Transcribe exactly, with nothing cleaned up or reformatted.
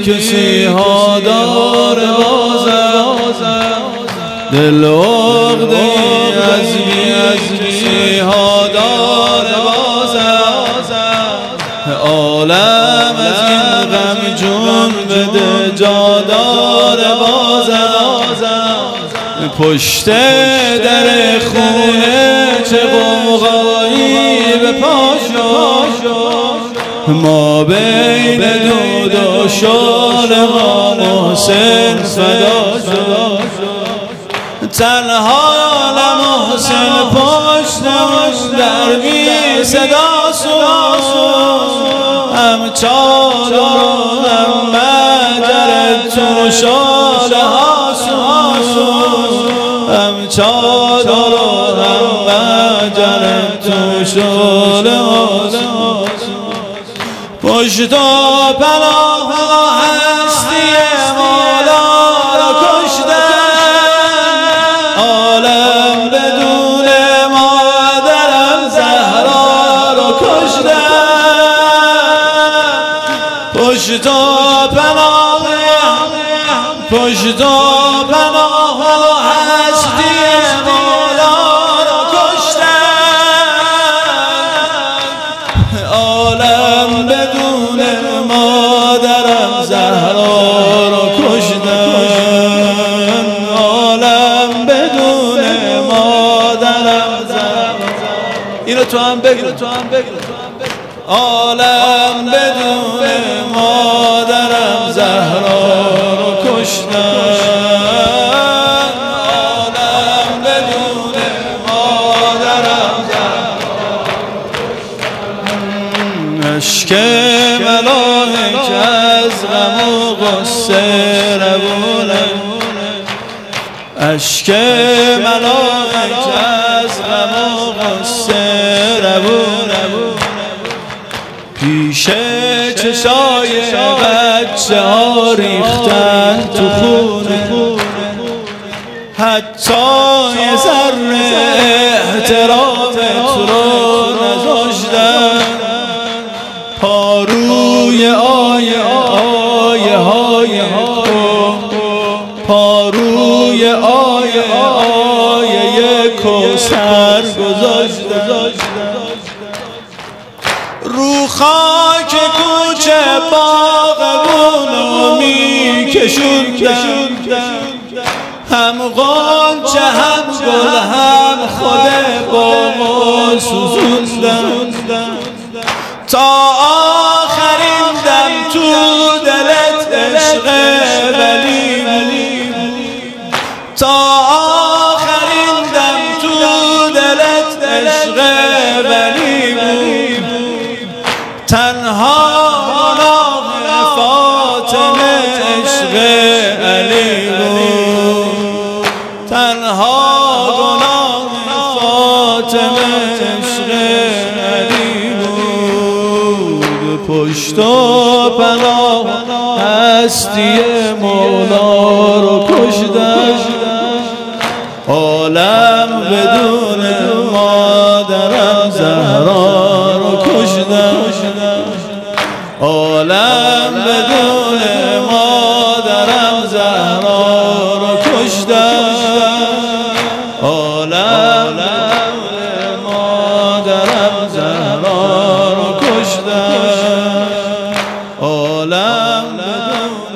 کسی ها داره بازم، دل عقده از کسی ها داره بازم، عالم از این غم جون بده جا داره بازم، پشت در خونه چه غوغایی به پا شد، ما بین دود و شال ما محسن فدا شد، تنها محسن پشتمون در بی صدا شد، هم چادر و هم مجر تو شال ها شد، هم چادر و هم مجر تو شال ها شد، پشت و پناه هستی مولا را کشتن، عالم بدون مادرم زهرا را کشتن، پشت و پناه پشت و پناه هستی مولا را کشتن، عالم بدون مادرم زهرا را کشتن، عالم بدون مادرم زهرا. اینو تو هم بگو، تو هم بگو، عالم بدون مادرم زهرا را کشتن، عالم بدون مادرم زهرا کشتن، اشک ملائک از غم و غصه روونه، اشک ملائک از غم و غصه روونه، پیش چشای بچه ها ریختن تو خونه، حتی یه ذره احترامت رو نذاشتن، پاروی آیه آیه های پاروی آیه آیه کوثر گذاشتن، رو خاک کوچه باغبونو می کشوندن، هم غنچه هم گل هم خود باغو سوزوندن، تا آخرین دم تو دلت عشق ولی تا آخرین دم تو دلت عشق ولی تنها گناه فاطمه عشق علی بود، تنها گناه فاطمه عشق علی بود، پشت و پناه هستی مولا رو کشتن، عالم بدون مادرم زهرا رو کشتن، عالم بدون مادرم زهرا رو کشتن، عالم بدون مادرم زهرا رو کشتن، عالم بدون